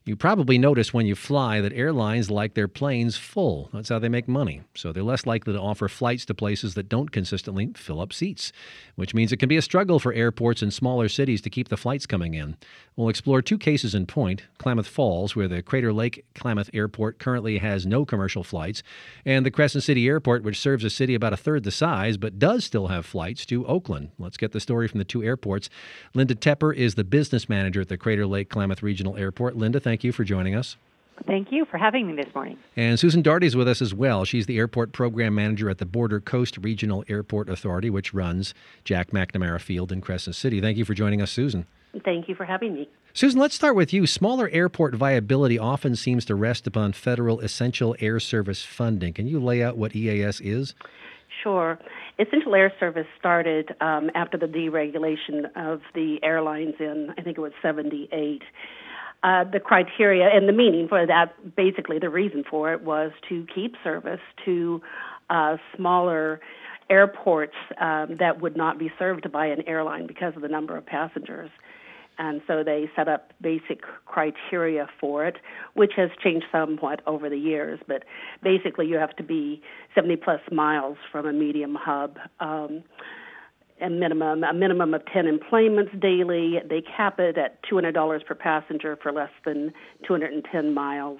You probably notice when you fly that airlines like their planes full. That's how they make money. So they're less likely to offer flights to places that don't consistently fill up seats, which means it can be a struggle for airports in smaller cities to keep the flights coming in. We'll explore two cases in point: Klamath Falls, where the Crater Lake Klamath Airport currently has no commercial flights, and the Crescent City Airport, which serves a city about a third the size but does still have flights to Oakland. Let's get the story from the two airports. Linda Tepper is the business manager at the Crater Lake Klamath Regional Airport. Linda, thank you for joining us. Thank you for having me this morning. And Susan Daugherty is with us as well. She's the airport program manager at the Border Coast Regional Airport Authority, which runs Jack McNamara Field in Crescent City. Thank you for joining us, Susan. Thank you for having me. Susan, let's start with you. Smaller airport viability often seems to rest upon federal Essential Air Service funding. Can you lay out what EAS is? Sure. Essential Air Service started after the deregulation of the airlines in, I think it was 78. The criteria and the meaning for that, basically the reason for it, was to keep service to smaller airports that would not be served by an airline because of the number of passengers. And so they set up basic criteria for it, which has changed somewhat over the years. But basically, you have to be 70-plus miles from a medium hub, a minimum of 10 enplanements daily. They cap it at $200 per passenger for less than 210 miles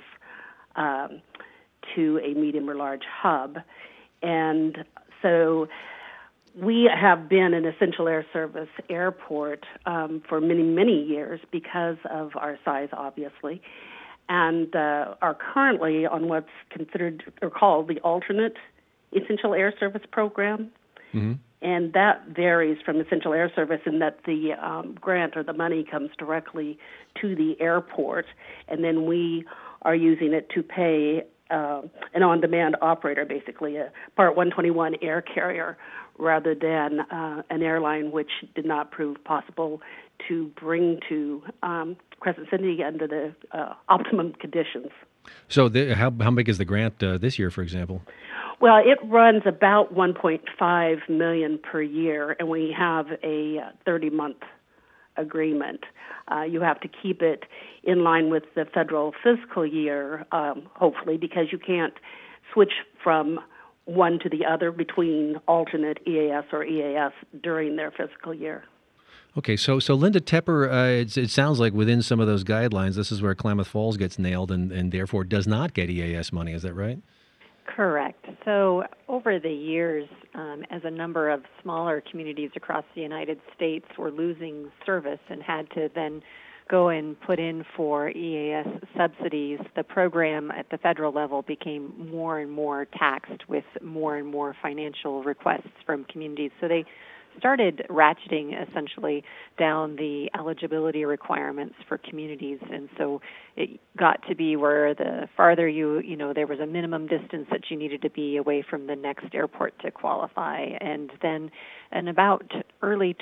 to a medium or large hub. And so we have been an Essential Air Service airport for many, many years because of our size, obviously, and are currently on what's considered or called the alternate Essential Air Service program. Mm-hmm. And that varies from Essential Air Service in that the grant or the money comes directly to the airport, and then we are using it to pay an on-demand operator, basically a Part 121 air carrier, rather than an airline which did not prove possible to bring to Crescent City under the optimum conditions. So how big is the grant this year, for example? Well, it runs about $1.5 million per year, and we have a 30-month agreement. You have to keep it in line with the federal fiscal year, hopefully, because you can't switch from one to the other between alternate EAS or EAS during their fiscal year. Okay, so Linda Tepper, it sounds like within some of those guidelines, this is where Klamath Falls gets nailed and therefore does not get EAS money. Is that right? Correct. So over the years, as a number of smaller communities across the United States were losing service and had to then go and put in for EAS subsidies, the program at the federal level became more and more taxed with more and more financial requests from communities. So they started ratcheting essentially down the eligibility requirements for communities, and so it got to be where the farther there was a minimum distance that you needed to be away from the next airport to qualify. And then in about early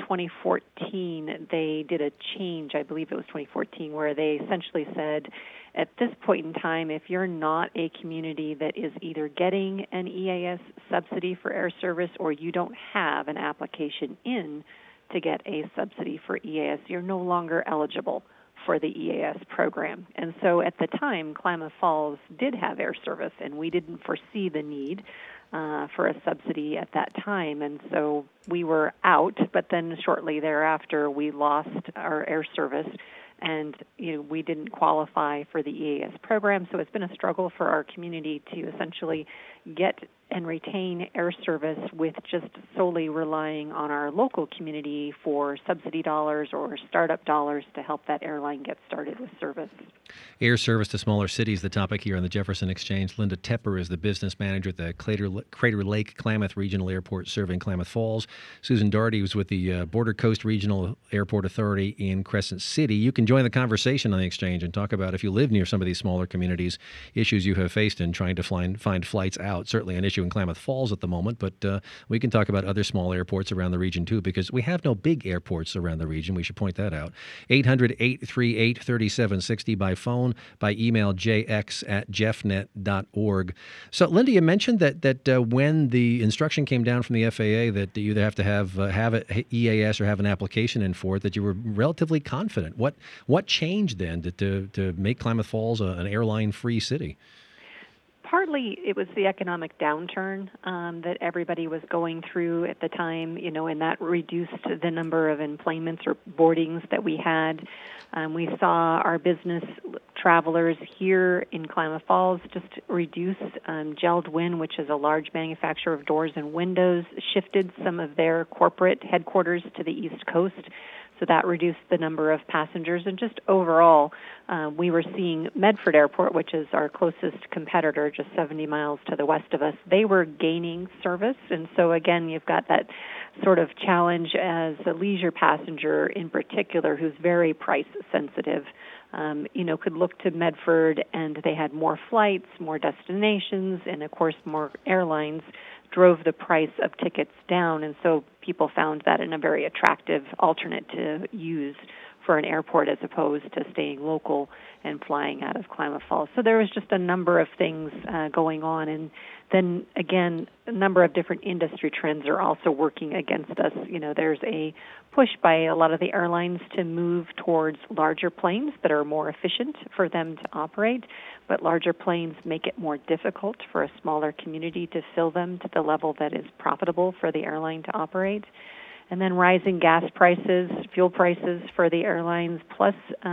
2014, they did a change, I believe it was 2014, where they essentially said, at this point in time, if you're not a community that is either getting an EAS subsidy for air service or you don't have an application in to get a subsidy for EAS, you're no longer eligible for the EAS program. And so at the time, Klamath Falls did have air service, and we didn't foresee the need for a subsidy at that time. And so we were out, but then shortly thereafter, we lost our air service, and we didn't qualify for the EAS program. So it's been a struggle for our community to essentially get and retain air service with just solely relying on our local community for subsidy dollars or startup dollars to help that airline get started with service. Air service to smaller cities, the topic here on the Jefferson Exchange. Linda Tepper is the business manager at the Crater Lake Klamath Regional Airport serving Klamath Falls. Susan Daugherty was with the Border Coast Regional Airport Authority in Crescent City. You can join the conversation on the Exchange and talk about, if you live near some of these smaller communities, issues you have faced in trying to find flights out. Certainly an issue issue in Klamath Falls at the moment, but we can talk about other small airports around the region, too, because we have no big airports around the region. We should point that out. 800-838-3760 by phone, by email, jx@jeffnet.org. So, Linda, you mentioned that when the instruction came down from the FAA that you either have to have an EAS or have an application in for it, that you were relatively confident. What changed then to make Klamath Falls an airline-free city? Partly it was the economic downturn that everybody was going through at the time, and that reduced the number of enplanements or boardings that we had. We saw our business travelers here in Klamath Falls just reduce. JELD-WIN, which is a large manufacturer of doors and windows, shifted some of their corporate headquarters to the East Coast. So that reduced the number of passengers. And just overall, we were seeing Medford Airport, which is our closest competitor, just 70 miles to the west of us. They were gaining service. And so, again, you've got that sort of challenge as a leisure passenger in particular who's very price sensitive. Could look to Medford, and they had more flights, more destinations, and, of course, more airlines drove the price of tickets down, and so people found that a very attractive alternate to use for an airport as opposed to staying local and flying out of Klamath Falls. So there was just a number of things going on, and then again, a number of different industry trends are also working against us. There's a push by a lot of the airlines to move towards larger planes that are more efficient for them to operate, but larger planes make it more difficult for a smaller community to fill them to the level that is profitable for the airline to operate. And then rising gas prices, fuel prices for the airlines, plus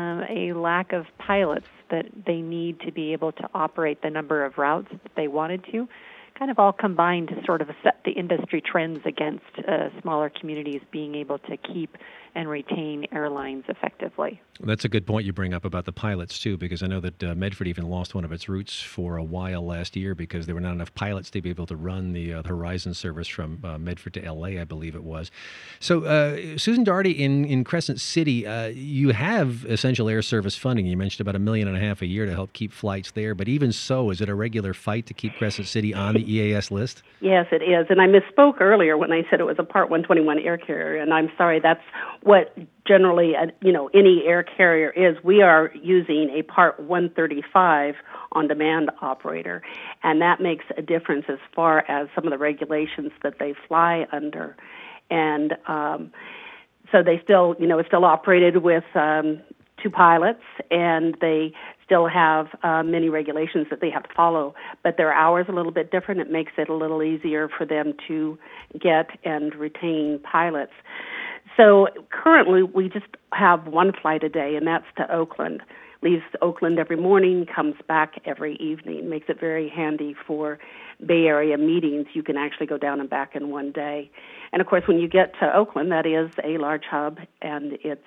a lack of pilots that they need to be able to operate the number of routes that they wanted to, kind of all combined to sort of set the industry trends against smaller communities being able to keep and retain airlines effectively. That's a good point you bring up about the pilots, too, because I know that Medford even lost one of its routes for a while last year because there were not enough pilots to be able to run the Horizon service from Medford to L.A., I believe it was. So, Susan Daugherty, in Crescent City, you have essential air service funding. You mentioned about $1.5 million a year to help keep flights there, but even so, is it a regular fight to keep Crescent City on the EAS list? Yes, it is. And I misspoke earlier when I said it was a Part 121 air carrier, and I'm sorry, that's what generally, any air carrier is. We are using a Part 135 on-demand operator, and that makes a difference as far as some of the regulations that they fly under. And so they still, it's still operated with 2 pilots, and they still have many regulations that they have to follow, but their hours are a little bit different. It makes it a little easier for them to get and retain pilots. So currently we just have 1 flight a day, and that's to Oakland. Leaves Oakland every morning, comes back every evening. Makes it very handy for Bay Area meetings. You can actually go down and back in 1 day. And, of course, when you get to Oakland, that is a large hub, and it's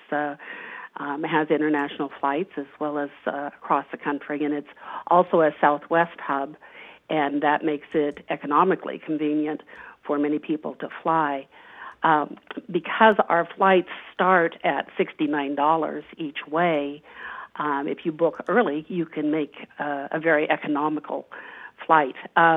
has international flights as well as across the country, and it's also a Southwest hub, and that makes it economically convenient for many people to fly. Because our flights start at $69 each way, if you book early, you can make a very economical flight.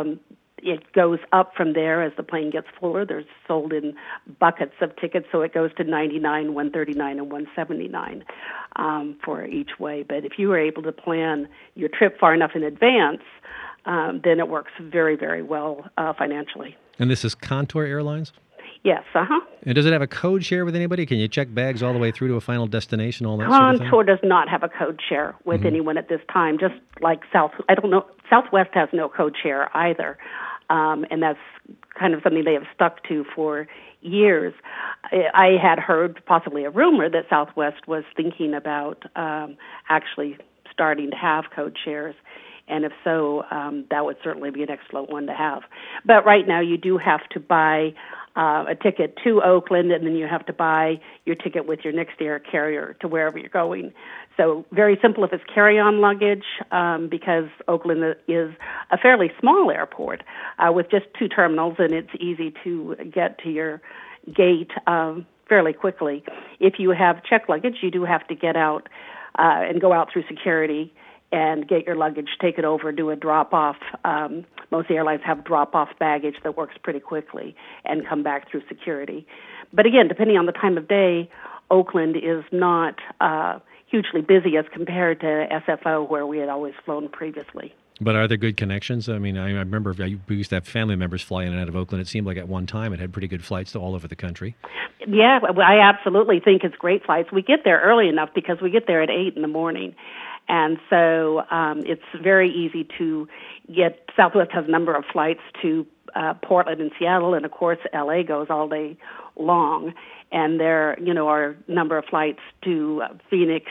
It goes up from there as the plane gets fuller. There's sold in buckets of tickets, so it goes to $99, $139, and $179 for each way. But if you were able to plan your trip far enough in advance, then it works very, very well financially. And this is Contour Airlines? Yes, And does it have a code share with anybody? Can you check bags all the way through to a final destination, all that sort of thing? Contour does not have a code share with anyone at this time, just like Southwest has no code share either. And that's kind of something they have stuck to for years. I had heard possibly a rumor that Southwest was thinking about actually starting to have code shares. And if so, that would certainly be an excellent one to have. But right now you do have to buy a ticket to Oakland, and then you have to buy your ticket with your next air carrier to wherever you're going. So very simple if it's carry-on luggage, because Oakland is a fairly small airport with just 2 terminals, and it's easy to get to your gate fairly quickly. If you have checked luggage, you do have to get out and go out through security and get your luggage, take it over, do a drop-off. Most airlines have drop-off baggage that works pretty quickly and come back through security. But again, depending on the time of day, Oakland is not hugely busy as compared to SFO, where we had always flown previously. But are there good connections? I mean, I remember we used to have family members fly in and out of Oakland. It seemed like at one time it had pretty good flights to all over the country. Yeah, I absolutely think it's great flights. We get there early enough because we get there at 8 in the morning. And so it's very easy to get. Southwest has a number of flights to Portland and Seattle, and of course LA goes all day long. And there, are a number of flights to Phoenix,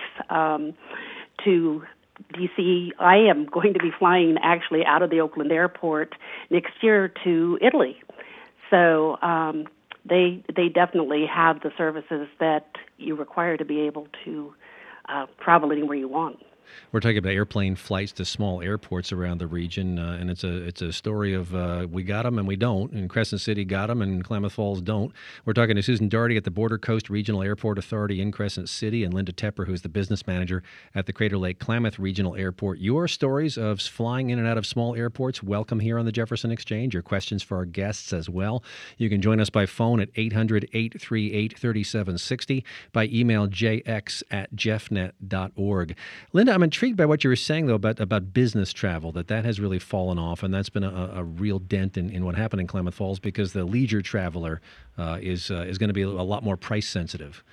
to DC. I am going to be flying actually out of the Oakland airport next year to Italy. So they definitely have the services that you require to be able to travel anywhere you want. We're talking about airplane flights to small airports around the region, and it's a story of we got them and we don't, and Crescent City got them and Klamath Falls don't. We're talking to Susan Daugherty at the Border Coast Regional Airport Authority in Crescent City, and Linda Tepper, who's the business manager at the Crater Lake Klamath Regional Airport. Your stories of flying in and out of small airports, welcome here on the Jefferson Exchange. Your questions for our guests as well. You can join us by phone at 800-838-3760, by email jx@jeffnet.org. Linda, I'm intrigued by what you were saying, though, about business travel, that has really fallen off, and that's been a real dent in what happened in Klamath Falls, because the leisure traveler is going to be a lot more price sensitive.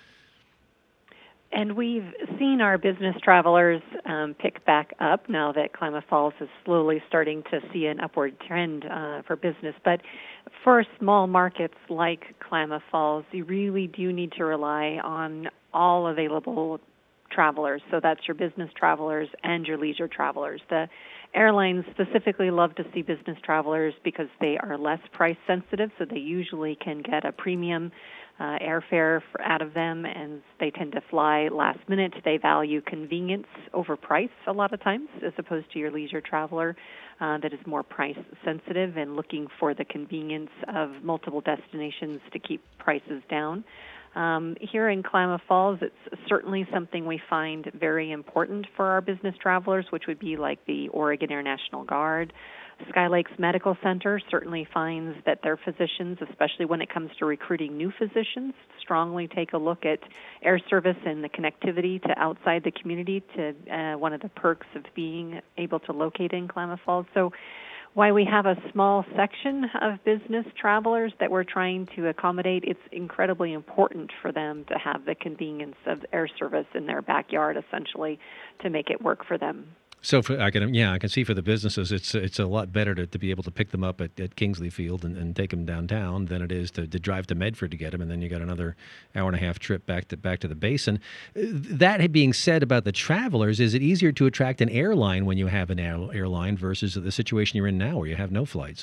And we've seen our business travelers pick back up now that Klamath Falls is slowly starting to see an upward trend for business. But for small markets like Klamath Falls, you really do need to rely on all available travelers. So that's your business travelers and your leisure travelers. The airlines specifically love to see business travelers because they are less price sensitive, so they usually can get a premium airfare out of them, and they tend to fly last minute. They value convenience over price a lot of times, as opposed to your leisure traveler that is more price sensitive and looking for the convenience of multiple destinations to keep prices down. Here in Klamath Falls, it's certainly something we find very important for our business travelers, which would be like the Oregon Air National Guard. Sky Lakes Medical Center certainly finds that their physicians, especially when it comes to recruiting new physicians, strongly take a look at air service and the connectivity to outside the community to one of the perks of being able to locate in Klamath Falls. So why we have a small section of business travelers that we're trying to accommodate, it's incredibly important for them to have the convenience of air service in their backyard, essentially, to make it work for them. So I can see for the businesses, it's a lot better to be able to pick them up at Kingsley Field and take them downtown than it is to drive to Medford to get them, and then you got another hour and a half trip back to the basin. That being said about the travelers, is it easier to attract an airline when you have an airline versus the situation you're in now where you have no flights?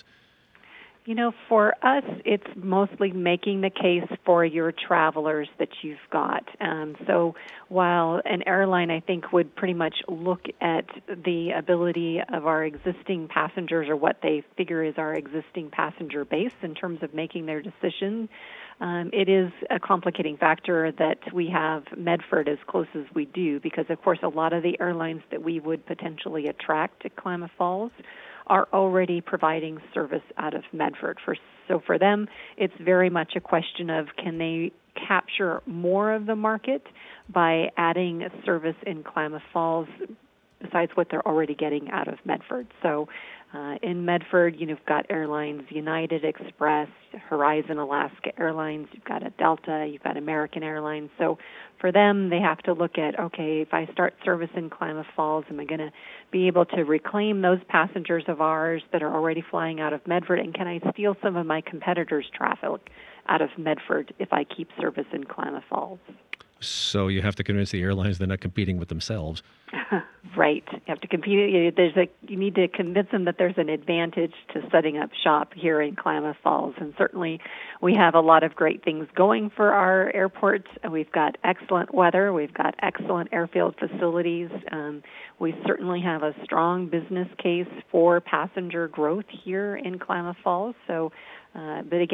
For us, it's mostly making the case for your travelers that you've got. So while an airline, I think, would pretty much look at the ability of our existing passengers or what they figure is our existing passenger base in terms of making their decision, it is a complicating factor that we have Medford as close as we do because, of course, a lot of the airlines that we would potentially attract to Klamath Falls are already providing service out of Medford. So for them, it's very much a question of can they capture more of the market by adding a service in Klamath Falls besides what they're already getting out of Medford. So in Medford, you've got airlines United Express, Horizon Alaska Airlines, you've got a Delta, you've got American Airlines. So for them, they have to look at, okay, if I start service in Klamath Falls, am I going to be able to reclaim those passengers of ours that are already flying out of Medford, and can I steal some of my competitors' traffic out of Medford if I keep service in Klamath Falls? So you have to convince the airlines they're not competing with themselves. Right. You have to compete. You need to convince them that there's an advantage to setting up shop here in Klamath Falls. And certainly we have a lot of great things going for our airport. We've got excellent weather. We've got excellent airfield facilities. We certainly have a strong business case for passenger growth here in Klamath Falls. So, but again,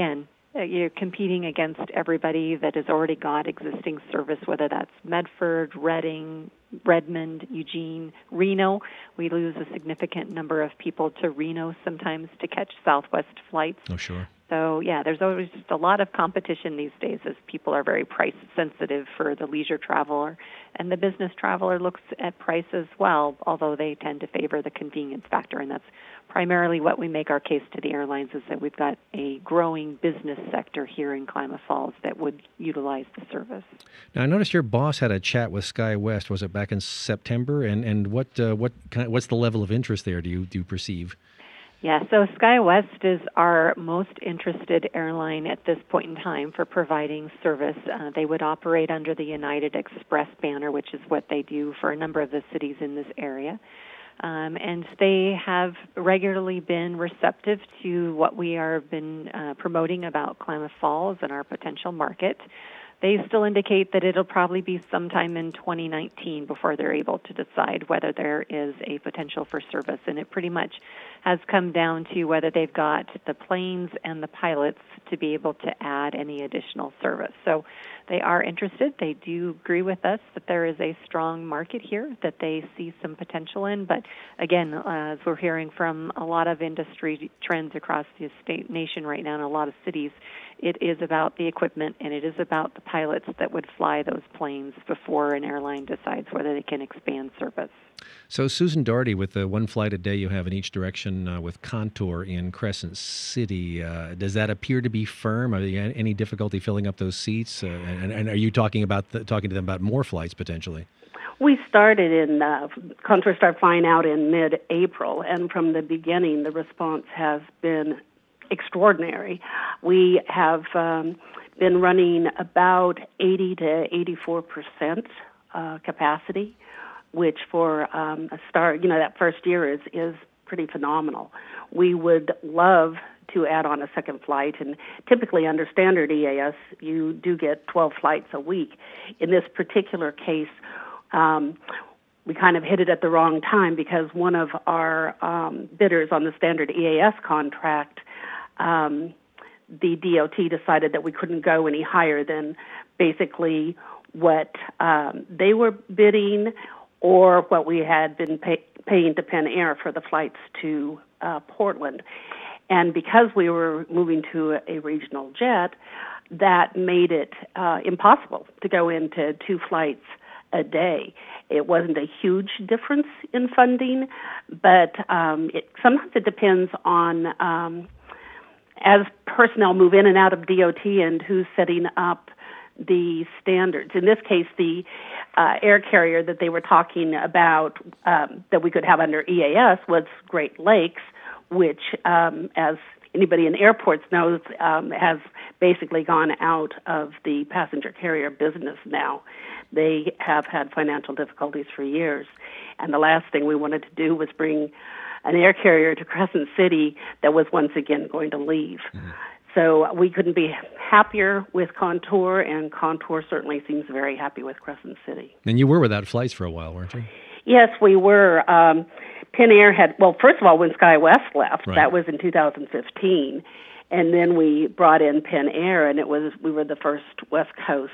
you're competing against everybody that has already got existing service, whether that's Medford, Reading, Redmond, Eugene, Reno. We lose a significant number of people to Reno sometimes to catch Southwest flights. Oh, sure. So, yeah, there's always just a lot of competition these days as people are very price sensitive for the leisure traveler. And the business traveler looks at price as well, although they tend to favor the convenience factor. And that's primarily what we make our case to the airlines, is that we've got a growing business sector here in Klamath Falls that would utilize the service. Now, I noticed your boss had a chat with SkyWest. Was it back in September? And what's the level of interest there do you perceive? Yeah, so SkyWest is our most interested airline at this point in time for providing service. They would operate under the United Express banner, which is what they do for a number of the cities in this area. And they have regularly been receptive to what we have been promoting about Klamath Falls and our potential market. They still indicate that it'll probably be sometime in 2019 before they're able to decide whether there is a potential for service. And it pretty much has come down to whether they've got the planes and the pilots to be able to add any additional service. So they are interested. They do agree with us that there is a strong market here that they see some potential in. But again, as we're hearing from a lot of industry trends across the nation right now in a lot of cities, it is about the equipment and it is about the pilots that would fly those planes before an airline decides whether they can expand service. So, Susan Doherty, with the one flight a day you have in each direction with Contour in Crescent City, does that appear to be firm? Are there any difficulty filling up those seats? And are you talking to them about more flights potentially? We started Contour started flying out in mid-April, and from the beginning, the response has been extraordinary. We have been running about 80 to 84% capacity, which for a start, that first year is pretty phenomenal. We would love to add on a second flight, and typically under standard EAS, you do get 12 flights a week. In this particular case, we kind of hit it at the wrong time because one of our bidders on the standard EAS contract, the DOT decided that we couldn't go any higher than basically what they were bidding or what we had been paying to Penn Air for the flights to Portland. And because we were moving to a regional jet, that made it impossible to go into 2 flights a day. It wasn't a huge difference in funding, but sometimes it depends on as personnel move in and out of DOT and who's setting up the standards. In this case, the air carrier that they were talking about that we could have under EAS was Great Lakes, which, as anybody in airports knows, has basically gone out of the passenger carrier business now. They have had financial difficulties for years, and the last thing we wanted to do was bring an air carrier to Crescent City that was once again going to leave. Mm-hmm. So we couldn't be happier with Contour, and Contour certainly seems very happy with Crescent City. And you were without flights for a while, weren't you? Yes, we were. Penn Air had, first of all, when SkyWest left, right. That was in 2015, and then we brought in Penn Air, and we were the first West Coast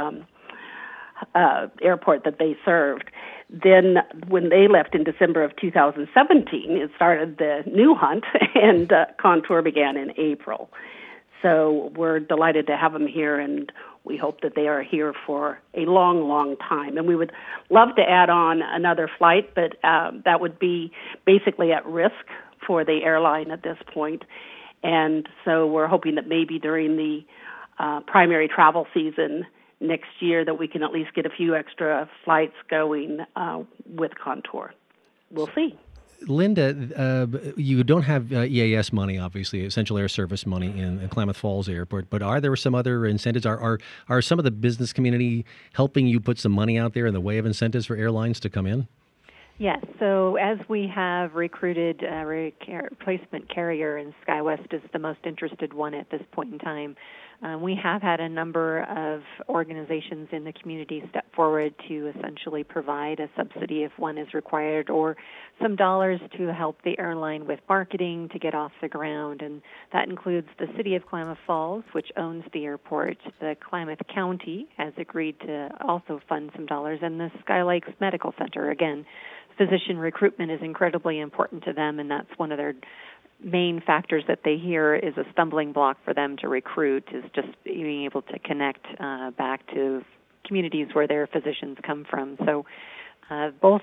airport that they served. Then when they left in December of 2017, it started the new hunt, and Contour began in April. So we're delighted to have them here, and we hope that they are here for a long, long time. And we would love to add on another flight, but that would be basically at risk for the airline at this point. And so we're hoping that maybe during the primary travel season next year that we can at least get a few extra flights going with Contour. We'll see. Linda, you don't have EAS money, obviously, Essential Air Service money in Klamath Falls Airport, but are there some other incentives? Are some of the business community helping you put some money out there in the way of incentives for airlines to come in? Yes. So as we have recruited replacement carrier, and SkyWest is the most interested one at this point in time, We have had a number of organizations in the community step forward to essentially provide a subsidy if one is required, or some dollars to help the airline with marketing to get off the ground. And that includes the City of Klamath Falls, which owns the airport. The Klamath County has agreed to also fund some dollars, and the Sky Lakes Medical Center. Again, physician recruitment is incredibly important to them, and that's one of their main factors that they hear is a stumbling block for them to recruit, is just being able to connect back to communities where their physicians come from. So both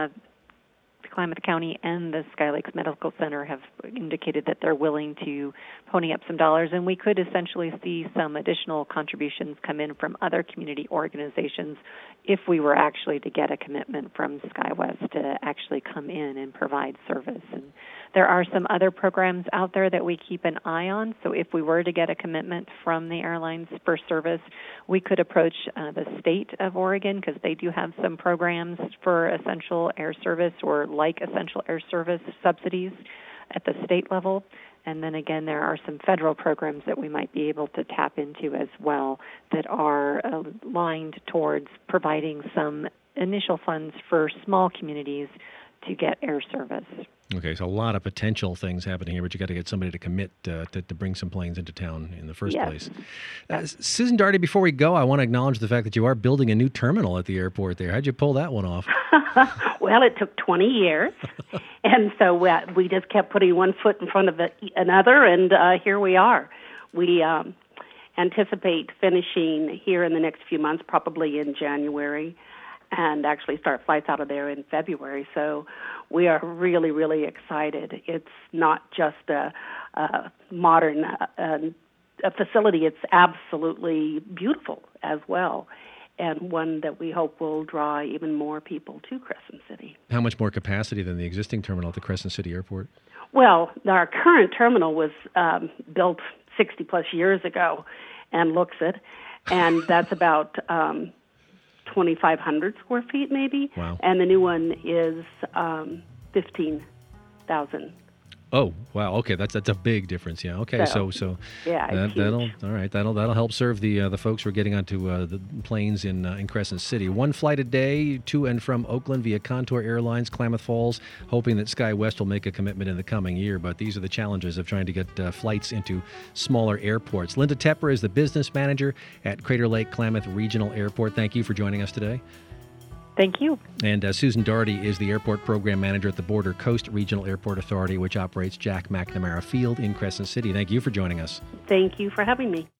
Klamath County and the Sky Lakes Medical Center have indicated that they're willing to pony up some dollars, and we could essentially see some additional contributions come in from other community organizations if we were actually to get a commitment from SkyWest to actually come in and provide service. And there are some other programs out there that we keep an eye on, so if we were to get a commitment from the airlines for service, we could approach the state of Oregon, because they do have some programs for essential air service or like essential air service subsidies at the state level. And then again, there are some federal programs that we might be able to tap into as well that are aligned towards providing some initial funds for small communities to get air service. Okay, so a lot of potential things happening here, but you got to get somebody to commit to bring some planes into town in the first place. Susan Daugherty, before we go, I want to acknowledge the fact that you are building a new terminal at the airport there. How'd you pull that one off? Well, it took 20 years, and so we just kept putting one foot in front of another, and here we are. We anticipate finishing here in the next few months, probably in January, and actually start flights out of there in February. So we are really, really excited. It's not just a modern a facility. It's absolutely beautiful as well, and one that we hope will draw even more people to Crescent City. How much more capacity than the existing terminal at the Crescent City Airport? Well, our current terminal was built 60-plus years ago and looks it, and that's about 2,500 square feet maybe. Wow. And the new one is 15,000. Oh, wow. Okay, that's a big difference. Yeah. Okay. So yeah, that'll help serve the folks who are getting onto the planes in Crescent City. One flight a day to and from Oakland via Contour Airlines, Klamath Falls, hoping that SkyWest will make a commitment in the coming year. But these are the challenges of trying to get flights into smaller airports. Linda Tepper is the business manager at Crater Lake Klamath Regional Airport. Thank you for joining us today. Thank you. And Susan Daugherty is the airport program manager at the Border Coast Regional Airport Authority, which operates Jack McNamara Field in Crescent City. Thank you for joining us. Thank you for having me.